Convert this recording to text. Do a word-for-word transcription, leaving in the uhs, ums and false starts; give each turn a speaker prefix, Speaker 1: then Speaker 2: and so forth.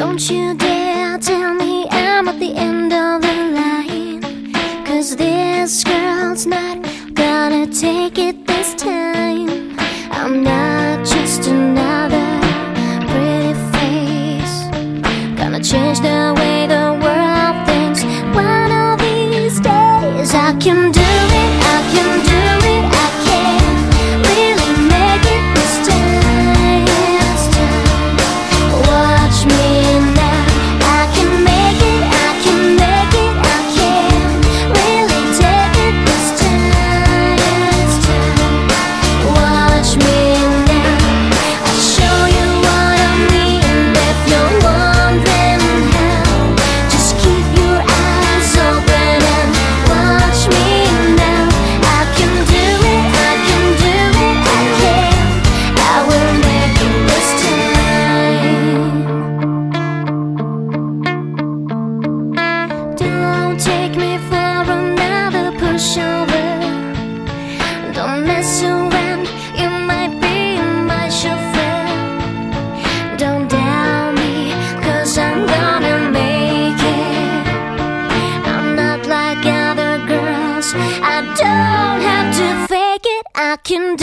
Speaker 1: Don't you dare tell me I'm at the end of the line, 'cause this girl's not gonna take it this time. I'm not just another pretty face, gonna change the way the world thinks. One of these days I can do it, I can do it, I can really make it this time, this time. Watch me now, I can make it, I can make it, I can really take it this time, this time. Watch me now, I'll show you what I mean. If you're wondering how, just keep your eyes open and watch me now. I can do it, I can do it, I can, I will make it this time. Don't take me for another pushover. Don't mess around, you might be my chauffeur. Don't doubt me, 'cause I'm gonna make it. I'm not like other girls, I don't have to fake it. I can do